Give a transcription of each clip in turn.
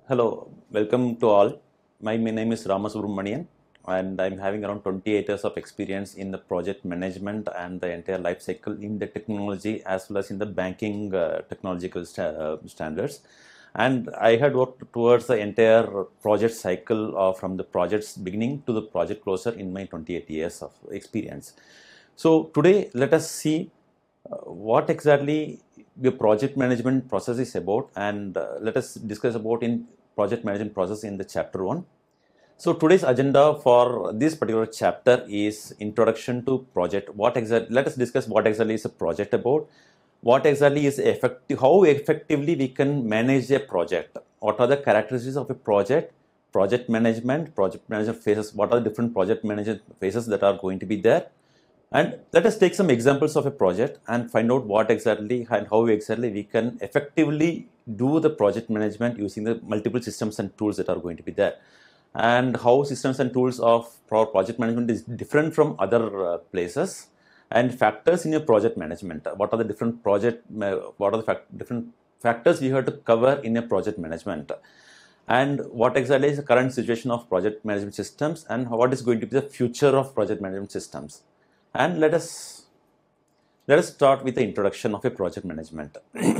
Hello, welcome to all. My name is Ramasubramanian and I'm having around 28 years of experience in the project management and the entire life cycle in the technology as well as in the banking technological standards. And I had worked towards the entire project cycle from the project's beginning to the project closure in my 28 years of experience. So today let us see what exactly the project management process is about, and let us discuss about in project management process in the chapter 1. So today's agenda for this particular chapter is introduction to project. Let us discuss what exactly is a project about, what exactly is effective, how effectively we can manage a project, what are the characteristics of a project management phases, what are the different project management phases that are going to be there. And let us take some examples of a project and find out what exactly and how exactly we can effectively do the project management using the multiple systems and tools that are going to be there. And how systems and tools of project management is different from other places, and factors in your project management. What are the different different factors we have to cover in a project management? And what exactly is the current situation of project management systems, and what is going to be the future of project management systems? And let us start with the introduction of a project management.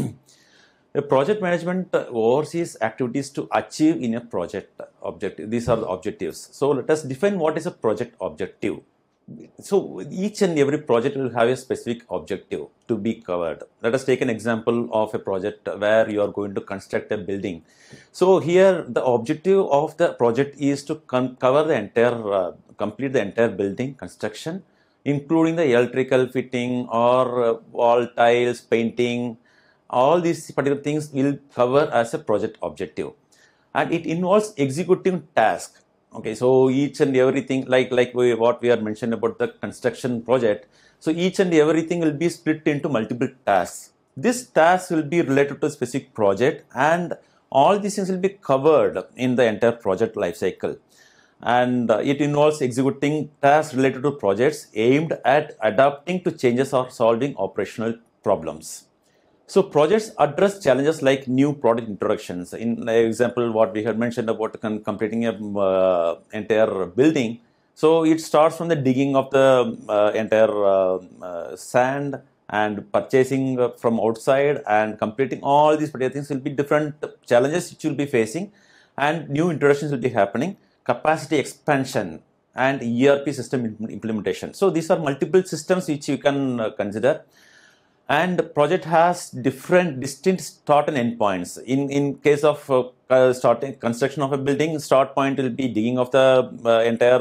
A project management oversees activities to achieve in a project objective. These are the objectives. So let us define what is a project objective. So each and every project will have a specific objective to be covered. Let us take an example of a project where you are going to construct a building. So here the objective of the project is to cover the entire, complete the entire building construction, including the electrical fitting or wall tiles, painting. All these particular things will cover as a project objective, and it involves executing tasks. Okay, so each and everything, what we are mentioned about the construction project. So each and everything will be split into multiple tasks. This task will be related to a specific project, and all these things will be covered in the entire project life cycle. And it involves executing tasks related to projects aimed at adapting to changes or solving operational problems. So projects address challenges like new product introductions. In example, what we had mentioned about completing a entire building. So it starts from the digging of the entire sand and purchasing from outside and completing all these particular things will be different challenges which you will be facing, and new introductions will be happening. Capacity expansion and ERP system implementation. So these are multiple systems which you can consider. And the project has different distinct start and end points. In case of starting construction of a building, start point will be digging of the entire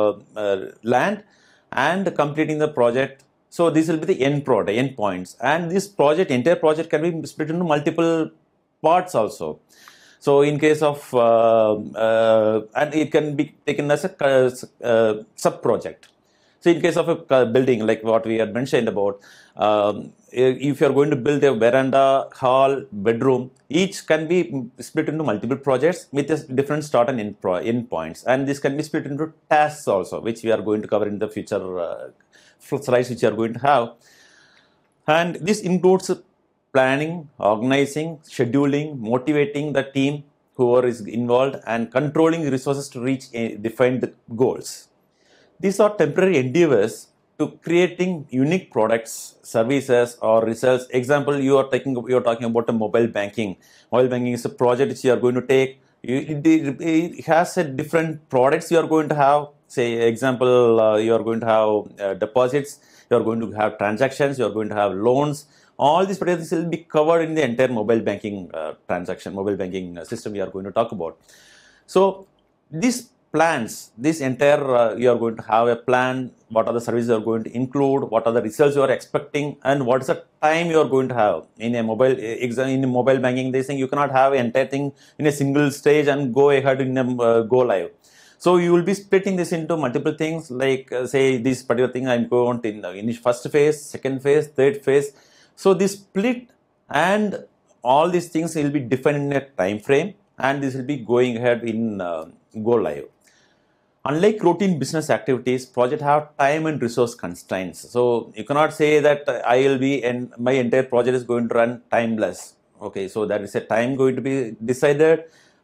land and completing the project. So this will be the end points. And this entire project can be split into multiple parts also. So in case of, and it can be taken as a sub-project. So in case of a building, like what we had mentioned about, if you are going to build a veranda, hall, bedroom, each can be split into multiple projects with different start and end points. And this can be split into tasks also, which we are going to cover in the future slides which you are going to have. And this includes planning, organizing, scheduling, motivating the team, whoever is involved, and controlling resources to reach defined goals. These are temporary endeavors to creating unique products, services, or results. Example, you are talking about a mobile banking. Mobile banking is a project which you are going to take. It has a different products you are going to have. Say, example, you are going to have deposits, you are going to have transactions, you are going to have loans. All these particulars will be covered in the entire mobile banking mobile banking system we are going to talk about. So these plans, this entire, you are going to have a plan, what are the services you are going to include, what are the results you are expecting, and what is the time you are going to have. In a mobile banking, they say you cannot have entire thing in a single stage and go ahead in a go live. So you will be splitting this into multiple things, like say this particular thing I'm going to in first phase, second phase, third phase. So this split and all these things will be defined in a time frame, and this will be going ahead in go live. Unlike routine business activities, projects have time and resource constraints. So you cannot say that I will be and my entire project is going to run timeless. Okay, so there is a time going to be decided.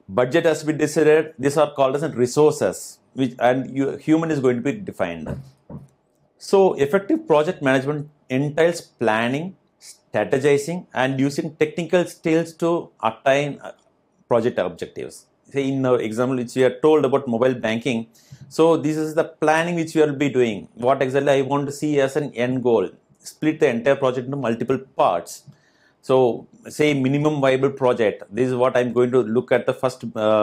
Budget has to be decided. These are called as resources, which and human is going to be defined. So effective project management entails planning, strategizing, and using technical skills to attain project objectives. Say in the example which we are told about mobile banking, so this is the planning which we will be doing. What exactly I want to see as an end goal. Split the entire project into multiple parts. So say minimum viable project. This is what I'm going to look at the first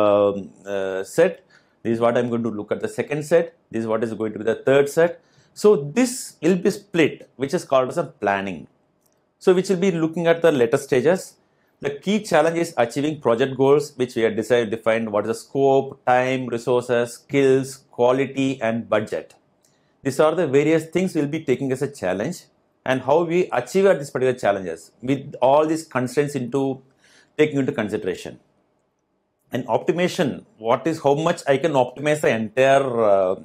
set. This is what I'm going to look at the second set. This is what is going to be the third set. So this will be split, which is called as a planning. So which will be looking at the later stages. The key challenge is achieving project goals, which we have defined what is the scope, time, resources, skills, quality, and budget. These are the various things we'll be taking as a challenge, and how we achieve at these particular challenges with all these constraints taking into consideration. And optimization, how much I can optimize the entire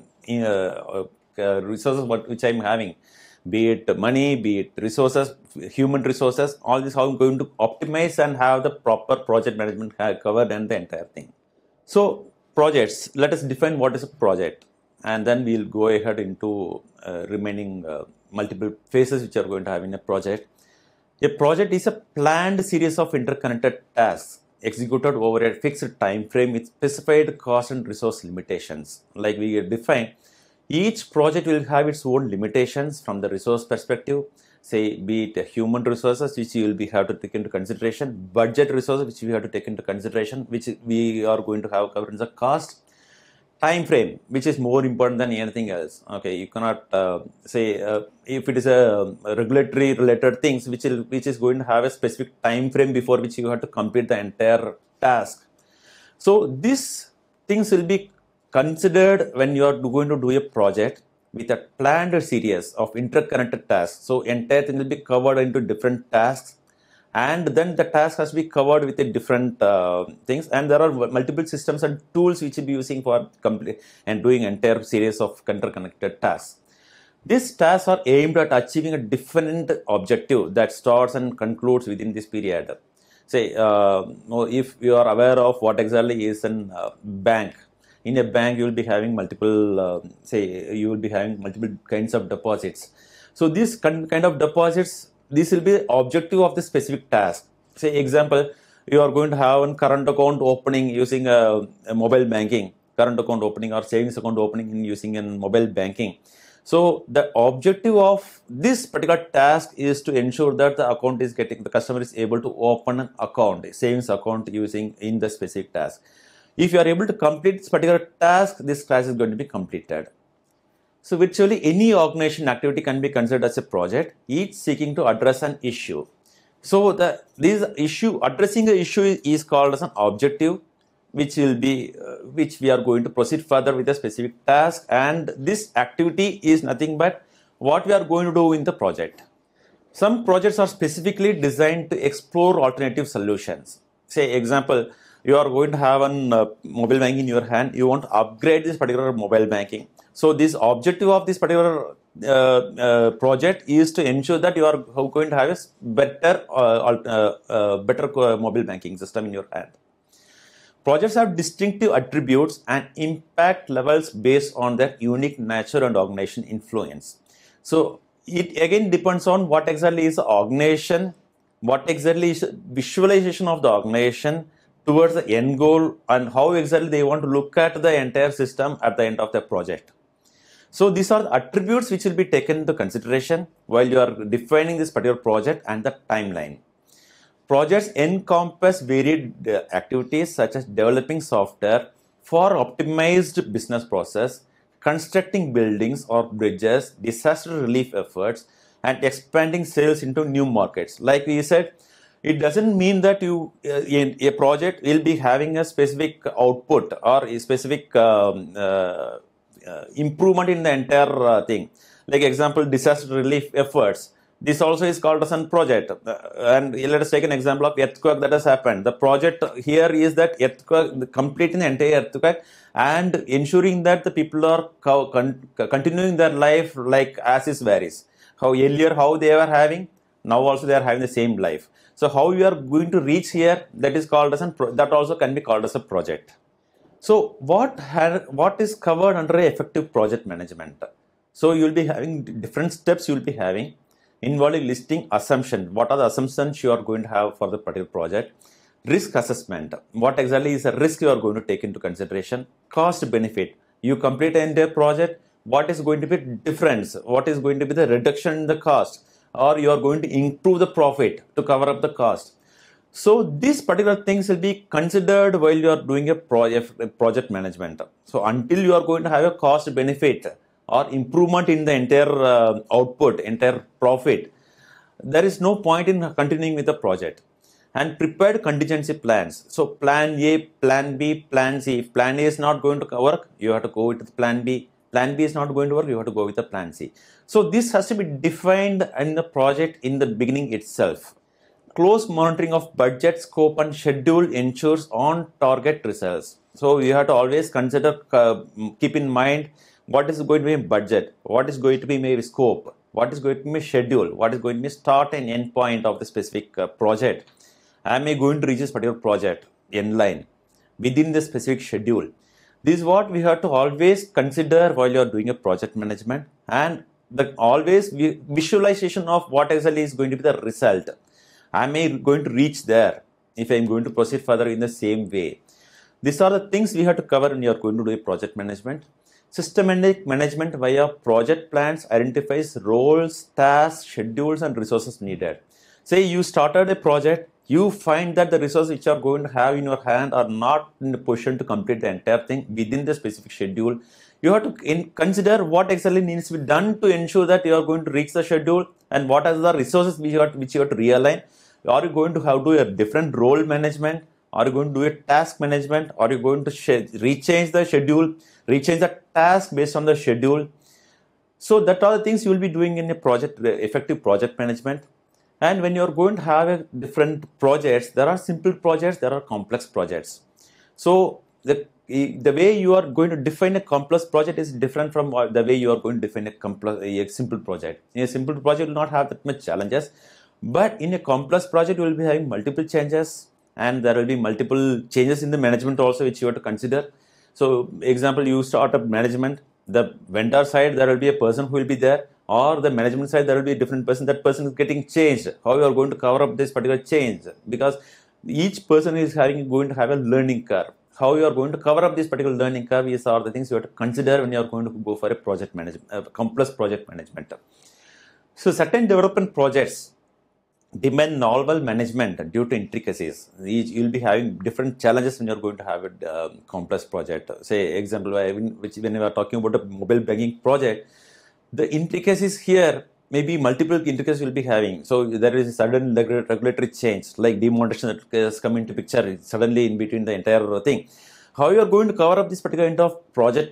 resources which I'm having, be it money, be it resources, human resources, all this how I'm going to optimize and have the proper project management covered and the entire thing. So projects, let us define what is a project, and then we'll go ahead into remaining multiple phases which are going to have in a project. A project is a planned series of interconnected tasks executed over a fixed time frame with specified cost and resource limitations. Like we define, each project will have its own limitations from the resource perspective, say be it human resources which you will have to take into consideration, budget resources which we have to take into consideration, which we are going to have covered in the cost, time frame, which is more important than anything else. Okay, you cannot say if it is a regulatory related things which is going to have a specific time frame before which you have to complete the entire task. So these things will be considered when you are going to do a project with a planned series of interconnected tasks. So entire thing will be covered into different tasks, and then the task has to be covered with a different things, and there are multiple systems and tools which will be using for complete and doing entire series of interconnected tasks. These tasks are aimed at achieving a different objective that starts and concludes within this period. Say if you are aware of what exactly is a bank. In a bank, you will be having multiple, you will be having multiple kinds of deposits. So these kind of deposits, this will be the objective of the specific task. Say example, you are going to have a current account opening using a mobile banking, current account opening or savings account opening using a mobile banking. So the objective of this particular task is to ensure that the customer is able to open an account, savings account using in the specific task. If you are able to complete this particular task, this task is going to be completed. So virtually any organization activity can be considered as a project, each seeking to address an issue. So addressing the issue is called as an objective, which we are going to proceed further with a specific task, and this activity is nothing but what we are going to do in the project. Some projects are specifically designed to explore alternative solutions. Say example, you are going to have a mobile banking in your hand, you want to upgrade this particular mobile banking. So this objective of this particular project is to ensure that you are going to have a better mobile banking system in your hand. Projects have distinctive attributes and impact levels based on their unique nature and organization influence. So it again depends on what exactly is the organization, what exactly is visualization of the organization towards the end goal, and how exactly they want to look at the entire system at the end of the project. So these are the attributes which will be taken into consideration while you are defining this particular project and the timeline. Projects encompass varied activities such as developing software for optimized business process, constructing buildings or bridges, disaster relief efforts, and expanding sales into new markets. Like we said, it doesn't mean that a project will be having a specific output or a specific improvement in the entire thing. Like example, disaster relief efforts. This also is called as a project. And let us take an example of earthquake that has happened. The project here is that earthquake, completing the entire earthquake and ensuring that the people are continuing their life like as is varies. How earlier, how they were having, Now also they are having the same life. So how you are going to reach here, that is called as that also can be called as a project. So what is covered under effective project management? So you'll be having different steps you'll be having involving listing assumption. What are the assumptions you are going to have for the particular project? Risk assessment. What exactly is the risk you are going to take into consideration? Cost benefit. You complete an entire project. What is going to be difference? What is going to be the reduction in the cost? Or you are going to improve the profit to cover up the cost. So these particular things will be considered while you are doing a project management. So until you are going to have a cost benefit or improvement in the entire output, entire profit, there is no point in continuing with the project. And prepared contingency plans. So plan A, plan B, plan C. If plan A is not going to work, you have to go with plan B. Plan B is not going to work, you have to go with the plan C. So this has to be defined in the project in the beginning itself. Close monitoring of budget, scope and schedule ensures on target results. So you have to always consider, keep in mind what is going to be budget, what is going to be maybe scope, what is going to be schedule, what is going to be start and end point of the specific project. Am I going to reach this particular project end line within the specific schedule? This is what we have to always consider while you are doing a project management, and the always visualization of what exactly is going to be the result. Am I going to reach there if I am going to proceed further in the same way? These are the things we have to cover when you are going to do a project management. Systematic management via project plans identifies roles, tasks, schedules and resources needed. Say you started a project, you find that the resources which you are going to have in your hand are not in a position to complete the entire thing within the specific schedule. You have to consider what exactly needs to be done to ensure that you are going to reach the schedule, and what are the resources which you have to realign. Are you going to have to do a different role management? Are you going to do a task management? Are you going to rechange the schedule, rechange the task based on the schedule? So that are the things you will be doing in a project, effective project management. And when you are going to have a different projects, there are simple projects, there are complex projects. So the way you are going to define a complex project is different from the way you are going to define a simple project. In a simple project, you will not have that much challenges. But in a complex project, you will be having multiple changes, and there will be multiple changes in the management also, which you have to consider. So, example, you start up management, the vendor side, there will be a person who will be there, or the management side, there will be a different person. That person is getting changed. How you are going to cover up this particular change? Because each person is going to have a learning curve. How you are going to cover up this particular learning curve is are the things you have to consider when you are going to go for a project management, complex project management. So, certain development projects demand novel management due to intricacies. You will be having different challenges when you are going to have a complex project. Say, example, when we are talking about a mobile banking project, the intricacies here maybe multiple intricacies will be having. So there is a sudden regulatory change, like demonetization that has come into picture suddenly in between the entire thing. How you are going to cover up this particular end of project,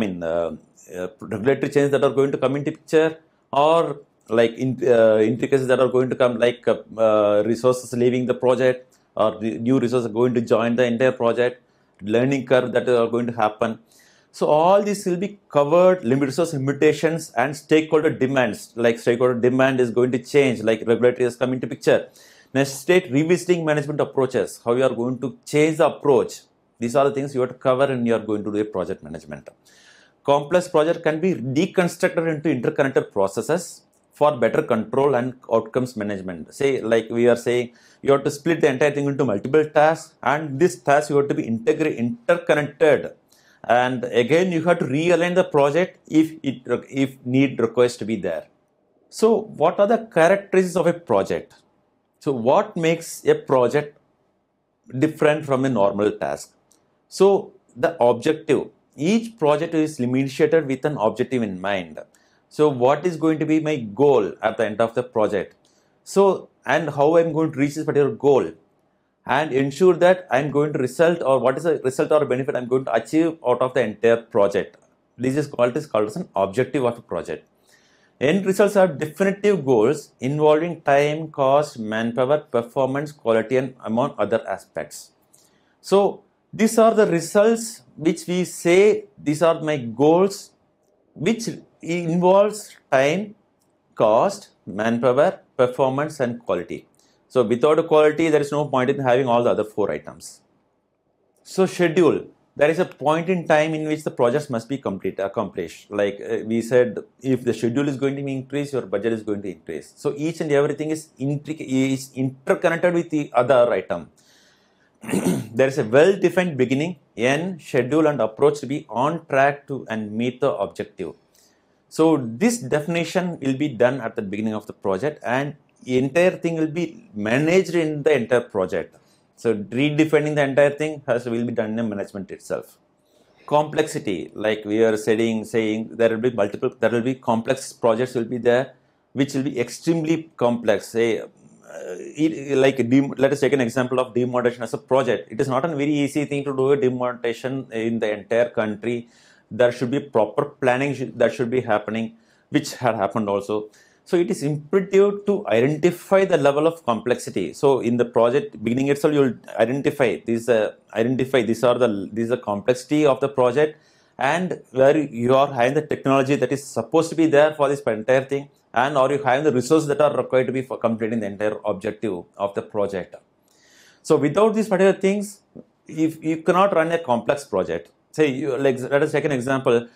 regulatory change that are going to come into picture, or like intricacies that are going to come, like resources leaving the project, or the new resources going to join the entire project, learning curve that are going to happen. So all this will be covered, resource limitations and stakeholder demands, like stakeholder demand is going to change, like regulatory has come into picture. Next state, revisiting management approaches, how you are going to change the approach. These are the things you have to cover when you are going to do a project management. Complex project can be deconstructed into interconnected processes for better control and outcomes management. Say, like we are saying, you have to split the entire thing into multiple tasks, and this task you have to be interconnected. And again, you have to realign the project if need requires to be there. So, what are the characteristics of a project? So, what makes a project different from a normal task? So, the objective. Each project is initiated with an objective in mind. So, what is going to be my goal at the end of the project? So, and how I'm going to reach this particular goal, and ensure that I'm going to result, or what is the result or benefit I'm going to achieve out of the entire project. This is called as an objective of a project. End results are definitive goals involving time, cost, manpower, performance, quality, and among other aspects. So these are the results which we say these are my goals, which involves time, cost, manpower, performance, and quality. So without quality, there is no point in having all the other 4 items. So schedule. There is a point in time in which the projects must be accomplished. Like we said, if the schedule is going to be increased, your budget is going to increase. So each and everything is interconnected with the other item. There is a well-defined beginning, end, schedule, and approach to be on track to and meet the objective. So this definition will be done at the beginning of the project, and the entire thing will be managed in the entire project. So redefining the entire thing will be done in the management itself. Complexity, like we are saying there will be complex projects will be there, which will be extremely complex. Say, let us take an example of demonetization as a project. It is not a very easy thing to do a demonetization in the entire country. There should be proper planning that should be happening, which had happened also. So it is imperative to identify the level of complexity. So in the project beginning itself, you will identify these are the complexity of the project, and where you are having the technology that is supposed to be there for this entire thing, and or you have the resources that are required to be for completing the entire objective of the project. So without these particular things, if you cannot run a complex project. Say, let us take an example.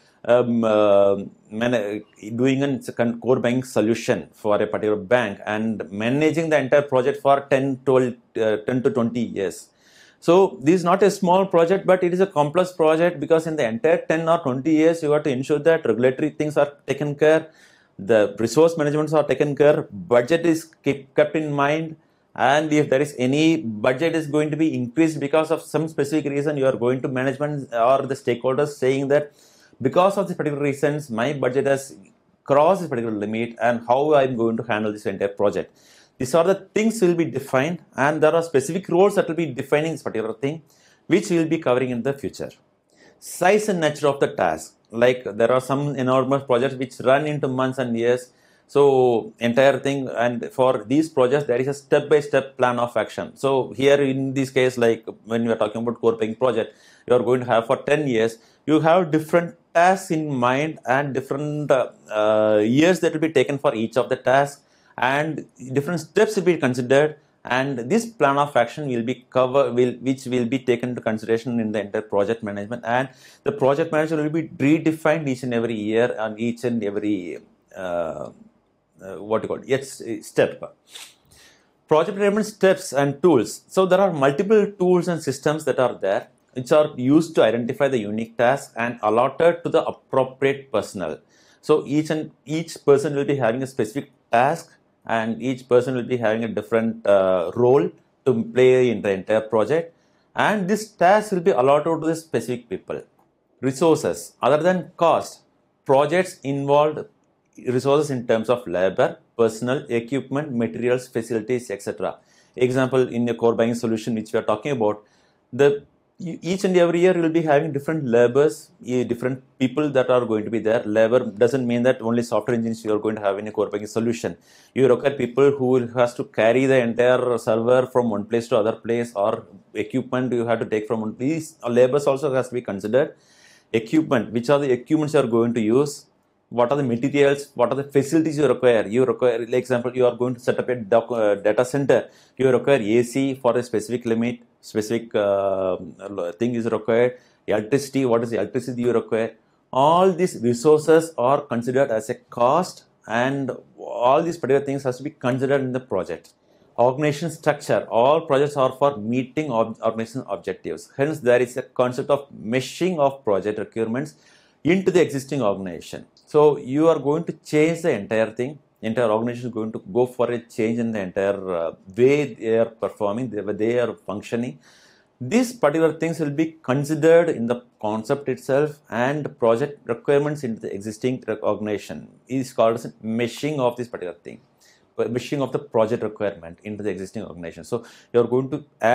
Doing a core banking solution for a particular bank and managing the entire project for 10 to 20 years. So this is not a small project, but it is a complex project, because in the entire 10 or 20 years, you have to ensure that regulatory things are taken care, the resource management are taken care, budget is kept in mind, and if there is any budget is going to be increased because of some specific reason, you are going to management or the stakeholders saying that because of these particular reasons, my budget has crossed this particular limit, and how I am going to handle this entire project. These are the things will be defined, and there are specific roles that will be defining this particular thing, which we will be covering in the future. Size and nature of the task. Like there are some enormous projects which run into months and years. So entire thing, and for these projects, there is a step-by-step plan of action. So here in this case, like when we are talking about core banking project, you are going to have for 10 years, you have different tasks in mind and different years that will be taken for each of the tasks, and different steps will be considered, and this plan of action will be which will be taken into consideration in the entire project management, and the project manager will be redefined each and every year and each and every step. Project management steps and tools. So there are multiple tools and systems that are there, which are used to identify the unique tasks and allotted to the appropriate personnel. So each person will be having a specific task, and each person will be having a different role to play in the entire project, and this task will be allotted to the specific people. Resources. Other than cost, projects involved resources in terms of labor, personnel, equipment, materials, facilities, etc. Example, in a core banking solution which we are talking about, each and every year you will be having different labors, different people that are going to be there. Labor doesn't mean that only software engineers you are going to have in a core banking solution. You require people who has to carry the entire server from one place to other place, or equipment you have to take from one. These labors also has to be considered. Equipment, which are the equipments you are going to use, what are the materials, what are the facilities you require. Like example, you are going to set up a data center, you require AC for a specific limit, specific thing is required, electricity, what is the electricity you require. All these resources are considered as a cost, and all these particular things has to be considered in the project. Organization structure. All projects are for meeting organization objectives. Hence, there is a concept of meshing of project requirements into the existing organization. So you are going to change the entire thing. Entire organization is going to go for a change in the entire way they are performing, the way they are functioning. These particular things will be considered in the concept itself, and project requirements into the existing organization is called as meshing of this particular thing. Meshing of the project requirement into the existing organization. So you are going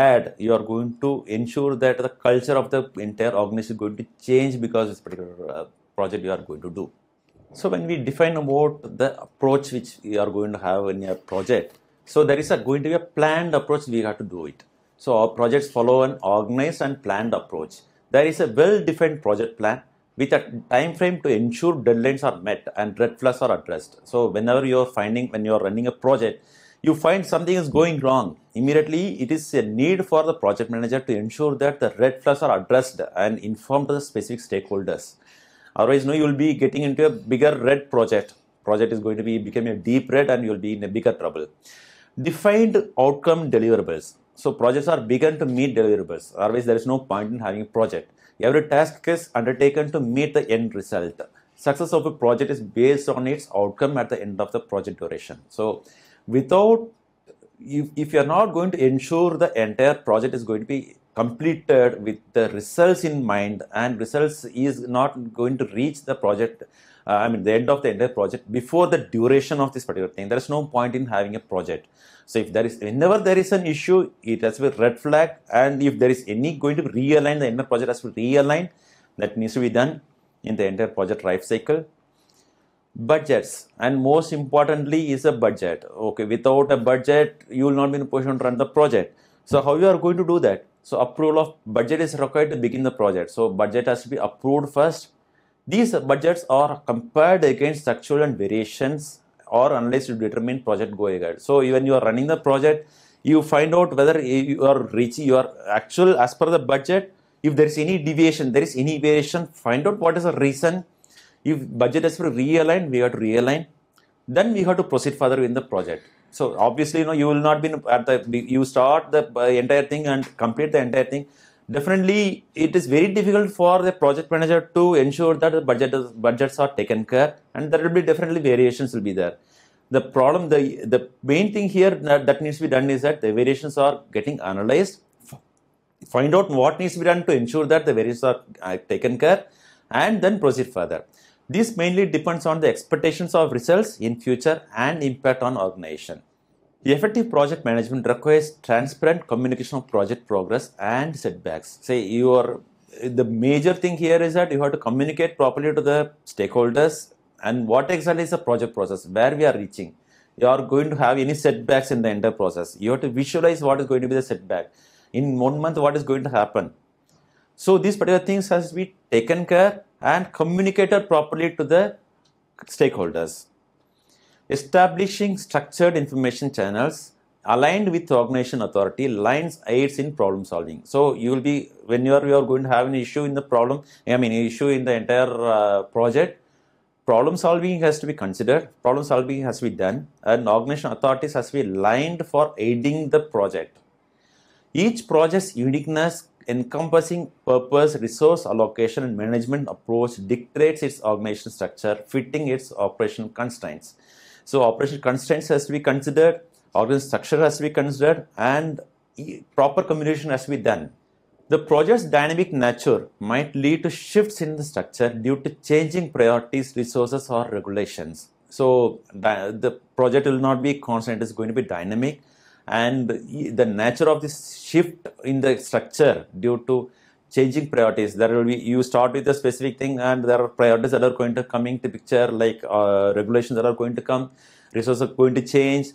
to ensure that the culture of the entire organization is going to change because of this particular project you are going to do. So when we define about the approach which we are going to have in your project, so there is going to be a planned approach we have to do it. So our projects follow an organized and planned approach. There is a well-defined project plan with a time frame to ensure deadlines are met and red flags are addressed. So whenever when you are running a project, you find something is going wrong, immediately it is a need for the project manager to ensure that the red flags are addressed and informed to the specific stakeholders. Otherwise, no, you will be getting into a bigger red project. Project is going to be becoming a deep red and you will be in a bigger trouble. Defined outcome deliverables. So projects are begun to meet deliverables. Otherwise, there is no point in having a project. Every task is undertaken to meet the end result. Success of a project is based on its outcome at the end of the project duration. So without, if you are not going to ensure the entire project is going to be completed with the results in mind, and results is not going to reach the project, the end of the entire project before the duration of this particular thing, there is no point in having a project. So if there is, whenever there is an issue, it has to be red flag, and if there is any going to realign, the entire project has to be realigned. That needs to be done in the entire project life cycle. Budgets, and most importantly is a budget. Okay, without a budget, you will not be in a position to run the project. So how you are going to do that? So approval of budget is required to begin the project. So budget has to be approved first. These budgets are compared against structural and variations or analyzed to determine project go ahead. So when you are running the project, you find out whether you are reaching your actual as per the budget. If there is any deviation, there is any variation, find out what is the reason. If budget has to realign, we have to realign. Then we have to proceed further in the project. So obviously, you will not be at the, you start the entire thing and complete the entire thing. Definitely, it is very difficult for the project manager to ensure that the budgets are taken care, and there will be definitely variations will be there. The problem, the main thing here that needs to be done is that the variations are getting analyzed. Find out what needs to be done to ensure that the variations are taken care, and then proceed further. This mainly depends on the expectations of results in future and impact on organization. Effective project management requires transparent communication of project progress and setbacks. The major thing here is that you have to communicate properly to the stakeholders and what exactly is the project process, where we are reaching. You are going to have any setbacks in the entire process. You have to visualize what is going to be the setback. In 1 month, what is going to happen. So these particular things has to be taken care and communicated properly to the stakeholders. Establishing structured information channels aligned with organization authority lines aids in problem solving. So you will be, when you are going to have an issue in the problem, issue in the entire project, problem solving has to be considered, problem solving has to be done, and organization authorities has to be aligned for aiding the project. Each project's uniqueness, encompassing purpose, resource allocation, and management approach dictates its organization structure, fitting its operational constraints. So operational constraints has to be considered, organization structure has to be considered, and proper communication has to be done. The project's dynamic nature might lead to shifts in the structure due to changing priorities, resources, or regulations. So the project will not be constant, it is going to be dynamic. And the nature of this shift in the structure due to changing priorities, there will be, you start with a specific thing and there are priorities that are going to come into picture, like regulations that are going to come, resources are going to change,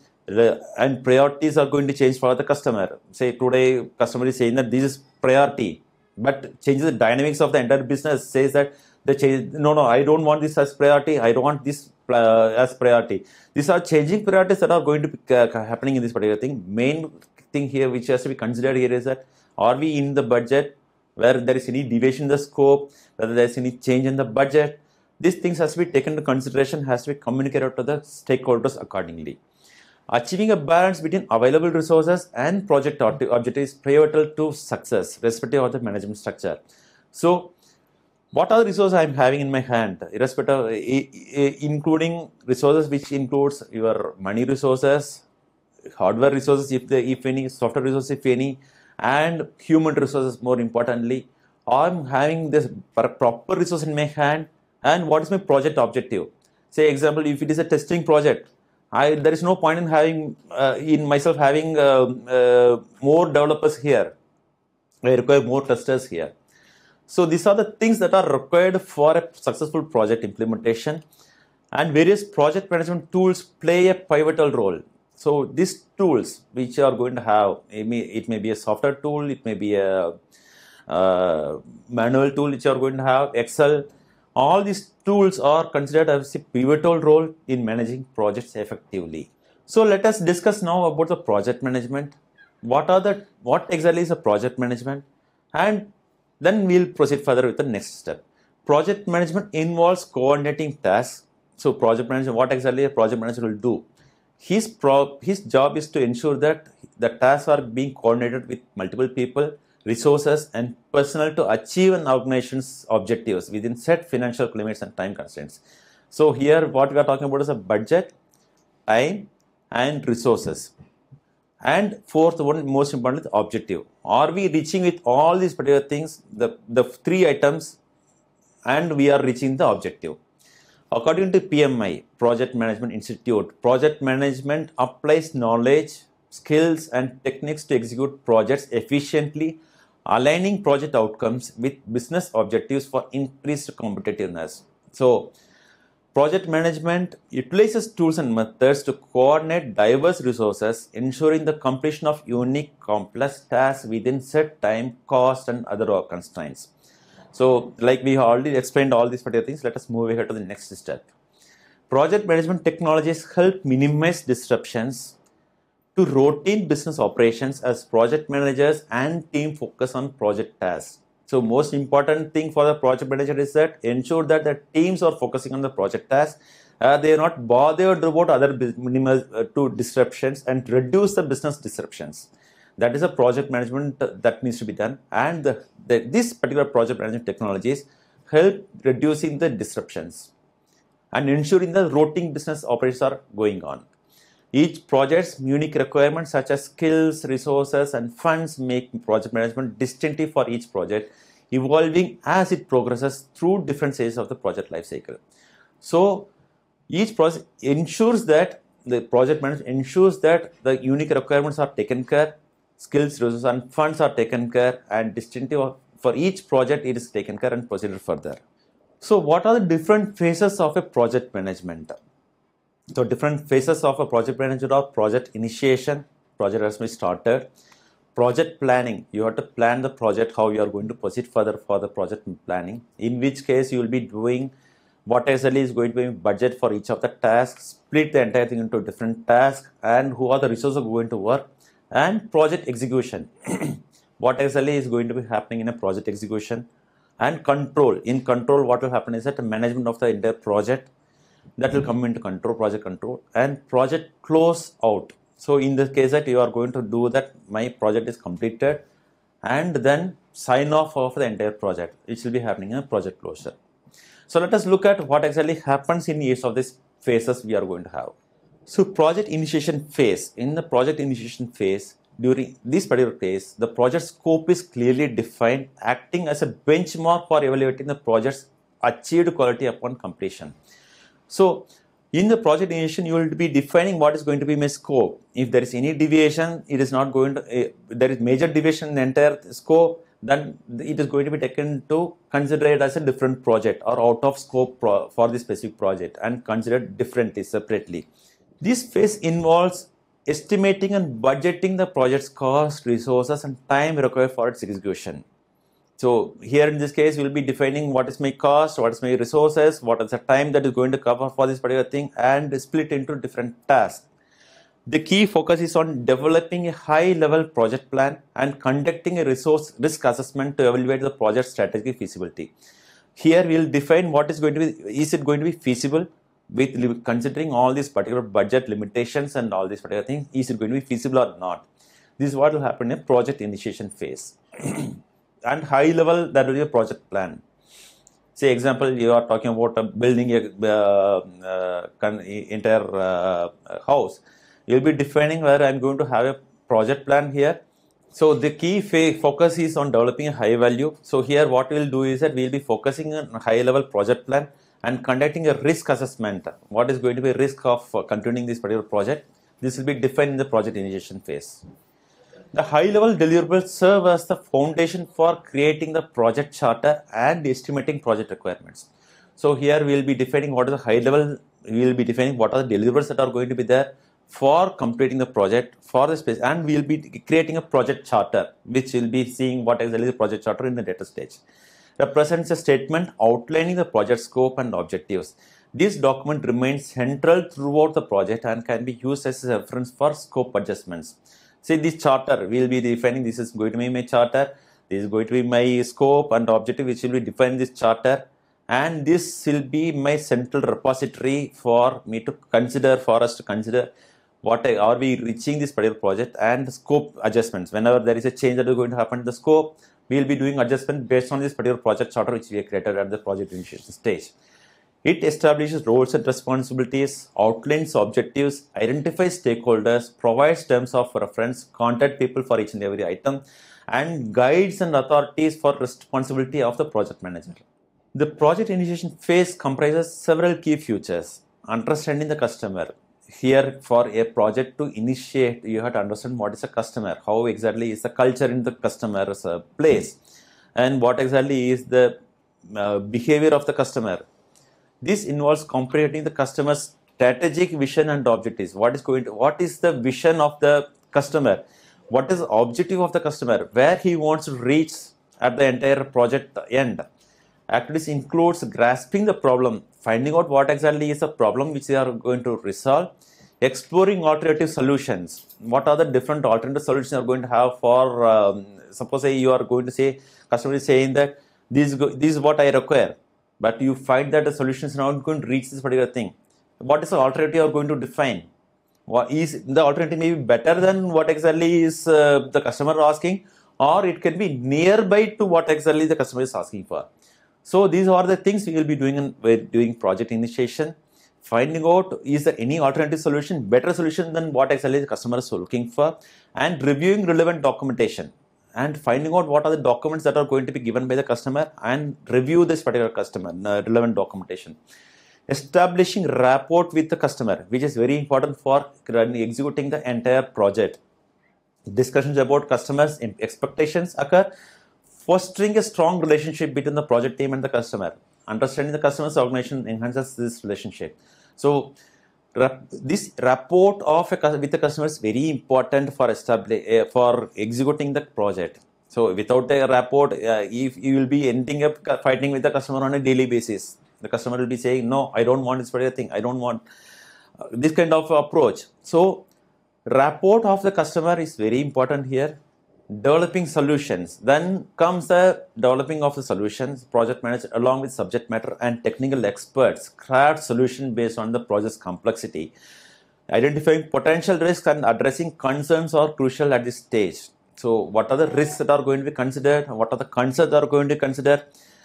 and priorities are going to change for the customer. Say today customer is saying that this is priority, but changes the dynamics of the entire business, says that the change, no, I don't want this as priority, I don't want this as priority. These are changing priorities that are going to be happening in this particular thing. Main thing here which has to be considered here is that, are we in the budget where there is any deviation in the scope, whether there is any change in the budget. These things has to be taken into consideration, has to be communicated to the stakeholders accordingly. Achieving a balance between available resources and project objectives is pivotal to success, irrespective of the management structure. So, what are the resources I am having in my hand, irrespective, including resources which includes your money resources, hardware resources if any, software resources if any, and human resources more importantly. I am having this proper resource in my hand, and what is my project objective? Say example, if it is a testing project, there is no point in having having more developers here. I require more testers here. So these are the things that are required for a successful project implementation, and various project management tools play a pivotal role. So these tools which you are going to have, it may be a software tool, it may be a manual tool which you are going to have, Excel. All these tools are considered as a pivotal role in managing projects effectively. So let us discuss now about the project management. What exactly is a project management? And then we'll proceed further with the next step. Project management involves coordinating tasks. So project management, what exactly a project manager will do? His job is to ensure that the tasks are being coordinated with multiple people, resources, and personnel to achieve an organization's objectives within set financial limits and time constraints. So here, what we are talking about is a budget, time, and resources. And fourth one, most important, is objective. Are we reaching with all these particular things, the three items, and we are reaching the objective? According to PMI, Project Management Institute, project management applies knowledge, skills, and techniques to execute projects efficiently, aligning project outcomes with business objectives for increased competitiveness. So, project management utilizes tools and methods to coordinate diverse resources, ensuring the completion of unique, complex tasks within set time, cost, and other constraints. So, like we have already explained all these particular things, let us move ahead to the next step. Project management technologies help minimize disruptions to routine business operations as project managers and team focus on project tasks. So, most important thing for the project manager is that ensure that the teams are focusing on the project tasks. They are not bothered about other minimal to disruptions and reduce the business disruptions. That is a project management that needs to be done, and this particular project management technologies help reducing the disruptions and ensuring the routine business operations are going on. Each project's unique requirements such as skills, resources, and funds make project management distinctive for each project, evolving as it progresses through different stages of the project life cycle. So each project ensures that the project management ensures that the unique requirements are taken care, skills, resources, and funds are taken care, and distinctive for each project it is taken care and proceeded further. So what are the different phases of a project management? So different phases of a project management are project initiation, project has been started, project planning, you have to plan the project, how you are going to proceed further for the project planning, in which case you will be doing what exactly is going to be budget for each of the tasks, split the entire thing into different tasks, and who are the resources going to work, and project execution. What exactly is going to be happening in a project execution, and control. In control, what will happen is that the management of the entire project that will come into control, project control, and project close out. So in this case that you are going to do that, my project is completed, and then sign off of the entire project. It will be happening in a project closure. So let us look at what exactly happens in each of these phases we are going to have. So project initiation phase. In the project initiation phase, during this particular phase, the project scope is clearly defined, acting as a benchmark for evaluating the project's achieved quality upon completion. So in the project initiation, you will be defining what is going to be my scope. If there is any deviation, it is not going to, there is major deviation in the entire scope, then it is going to be taken to consider it as a different project or out of scope for this specific project and considered differently, separately. This phase involves estimating and budgeting the project's cost, resources, and time required for its execution. So here in this case, we will be defining what is my cost, what is my resources, what is the time that is going to cover for this particular thing, and split into different tasks. The key focus is on developing a high-level project plan and conducting a resource risk assessment to evaluate the project strategic feasibility. Here we will define what is going to be, is it going to be feasible with considering all these particular budget limitations and all these particular things, is it going to be feasible or not? This is what will happen in a project initiation phase. And high level, that will be a project plan. Say example, you are talking about building a entire house. You will be defining whether I am going to have a project plan here. So the key focus is on developing a high value. So here what we will do is that we will be focusing on a high level project plan and conducting a risk assessment. What is going to be a risk of continuing this particular project? This will be defined in the project initiation phase. The high-level deliverables serve as the foundation for creating the project charter and estimating project requirements. So here we will be defining what is the high level, we will be defining what are the deliverables that are going to be there for completing the project for the space, and we will be creating a project charter, which will be seeing what exactly is the project charter in the data stage. Represents a statement outlining the project scope and objectives. This document remains central throughout the project and can be used as a reference for scope adjustments. See, this charter, we will be defining, this is going to be my charter, this is going to be my scope and objective, which will be defined in this charter, and this will be my central repository for me to consider, for us to consider what are we reaching this particular project, and scope adjustments. Whenever there is a change that is going to happen in the scope, we will be doing adjustment based on this particular project charter which we have created at the project initiation stage. It establishes roles and responsibilities, outlines objectives, identifies stakeholders, provides terms of reference, contact people for each and every item, and guides and authorities for responsibility of the project manager. The project initiation phase comprises several key features. Understanding the customer. Here, for a project to initiate, you have to understand what is a customer, how exactly is the culture in the customer's place, and what exactly is the behavior of the customer. This involves comprehending the customer's strategic vision and objectives. What is the vision of the customer? What is the objective of the customer? Where he wants to reach at the entire project end. Activities includes grasping the problem, finding out what exactly is the problem which they are going to resolve, exploring alternative solutions. What are the different alternative solutions you are going to have for, suppose you are going to say, customer is saying that this is what I require, but you find that the solution is not going to reach this particular thing. What is the alternative you are going to define? What is the alternative may be better than what exactly is the customer asking, or it can be nearby to what exactly the customer is asking for. So these are the things we will be doing when doing project initiation. Finding out is there any alternative solution, better solution than what exactly the customer is looking for, and reviewing relevant documentation and finding out what are the documents that are going to be given by the customer and review this particular customer relevant documentation. Establishing rapport with the customer, which is very important for executing the entire project. Discussions about customers' expectations occur, fostering a strong relationship between the project team and the customer. Understanding the customer's organization enhances this relationship. So this rapport with the customer is very important for executing the project. So without a rapport, if you will be ending up fighting with the customer on a daily basis, the customer will be saying, no, I don't want this particular thing, I don't want this kind of approach. So rapport of the customer is very important here. Developing solutions. Then comes the developing of the solutions. Project manager along with subject matter and technical experts craft solution based on the project's complexity. Identifying potential risks and addressing concerns are crucial at this stage. So what are the risks that are going to be considered? What are the concerns that are going to be considered?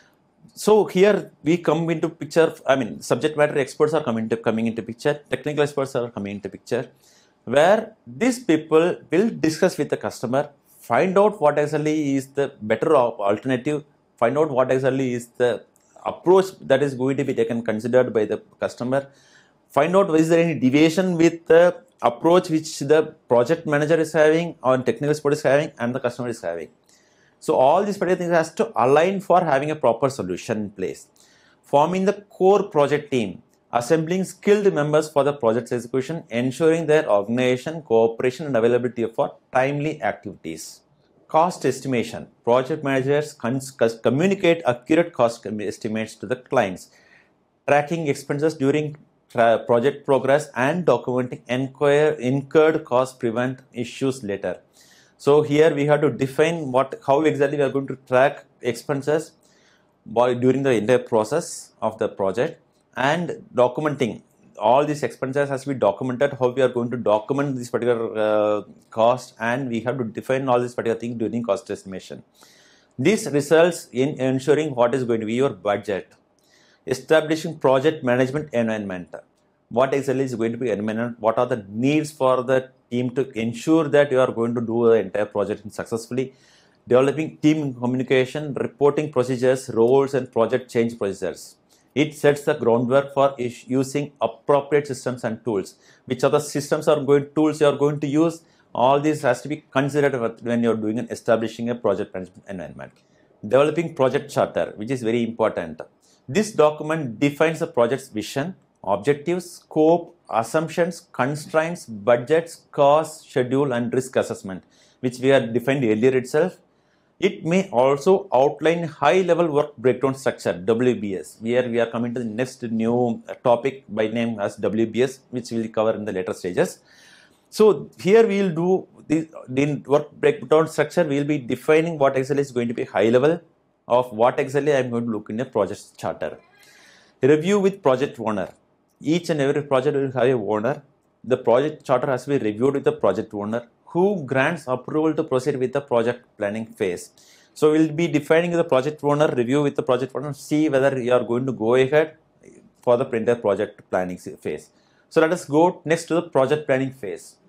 So here we come into picture. I mean, subject matter experts are coming into picture. Technical experts are coming into picture, where these people will discuss with the customer, find out what exactly is the better alternative, find out what exactly is the approach that is going to be taken considered by the customer, find out is there any deviation with the approach which the project manager is having or technical expert is having and the customer is having. So all these particular things has to align for having a proper solution in place. Forming the core project team, assembling skilled members for the project's execution, ensuring their organization, cooperation and availability for timely activities. Cost estimation. Project managers communicate accurate cost estimates to the clients. Tracking expenses during project progress and documenting incurred costs prevent issues later. So here we have to define how exactly we are going to track expenses during the entire process of the project, and documenting all these expenses has to be documented, how we are going to document this particular cost, and we have to define all these particular things during cost estimation. This results in ensuring what is going to be your budget. Establishing project management environment. What exactly is going to be environment? What are the needs for the team to ensure that you are going to do the entire project successfully? Developing team communication, reporting procedures, roles and project change procedures. It sets the groundwork for using appropriate systems and tools. Which are the systems or tools you are going to use? All this has to be considered when you are doing and establishing a project management environment. Developing project charter, which is very important. This document defines the project's vision, objectives, scope, assumptions, constraints, budgets, costs, schedule and risk assessment, which we had defined earlier itself. It may also outline high-level work breakdown structure, WBS. Here we are coming to the next new topic by name as WBS, which we will cover in the later stages. So here we will do the work breakdown structure. We will be defining what exactly is going to be high level of what exactly I am going to look in a project charter. Review with project owner. Each and every project will have a owner. The project charter has to be reviewed with the project owner who grants approval to proceed with the project planning phase. So we'll be defining the project owner, review with the project owner, see whether you are going to go ahead for the printer project planning phase. So let us go next to the project planning phase.